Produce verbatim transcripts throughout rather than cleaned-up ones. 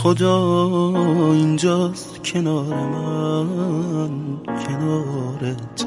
خدا اینجاست کنار من، کنار تو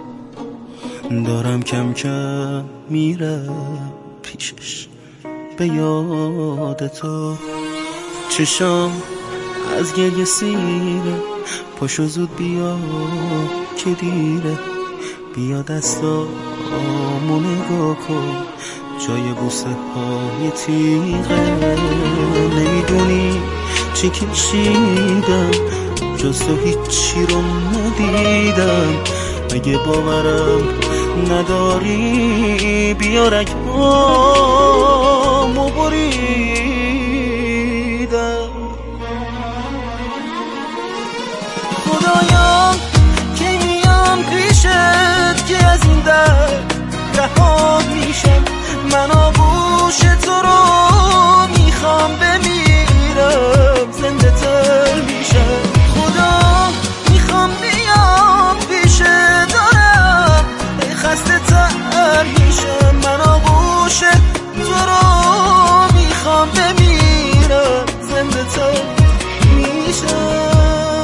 دارم کم کم میرم پیشش به یاد تو. چشام از گریه سیره، پاشو زود بیا که دیره، بیا دستامو نگاه کن جای بوسه های تیغه. نمیدونی چی کشیدم جز تو هیچی رو ندیدم. اگه باورم نداری بیا رگامو بریدم. خدایا کی میام پیشت که از این درد رها میشم. من آغوش تو رو میخوام بمیرم، زنده تر میشم. خدا میخوام بیام پیشت، دارم خسته تر میشم. من آغوش تو رو میخوام بمیرم، زنده تر میشم.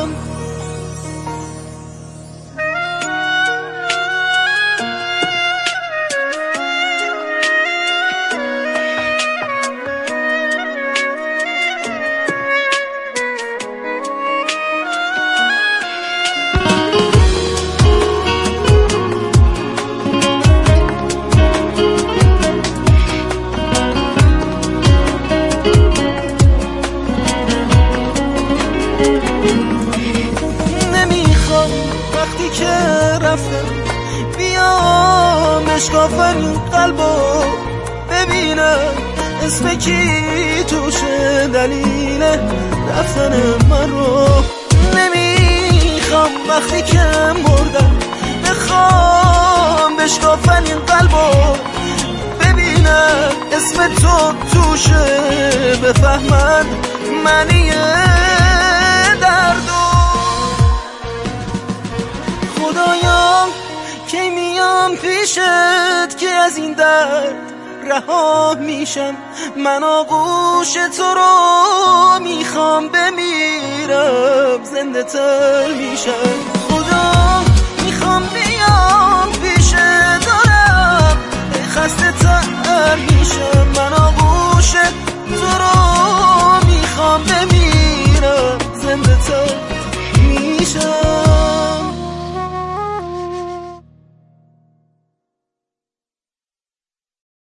وقتی که رفتم بیام اشکافن قلبو ببینم اسم کی توشه دلیل رفتن من رو. نمیخوام وقتی که مردم بخوام بشکافن این قلبو ببینم اسم تو توشه، بفهمن معنی دردو. خدایا کی میام پیشت که از این درد رها میشم. من آغوش تو رو میخوام بمیرم، زنده تر میشم. خدا میخوام بیام پیشت، دارم خسته تر میشم. من آغوش تو رو میخوام بمیرم، زنده تر میشم.